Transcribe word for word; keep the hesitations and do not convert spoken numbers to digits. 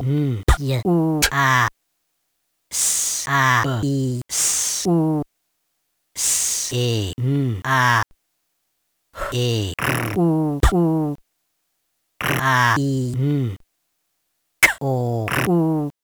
N Y U A S A I S U S E N A E R U U A I N K O U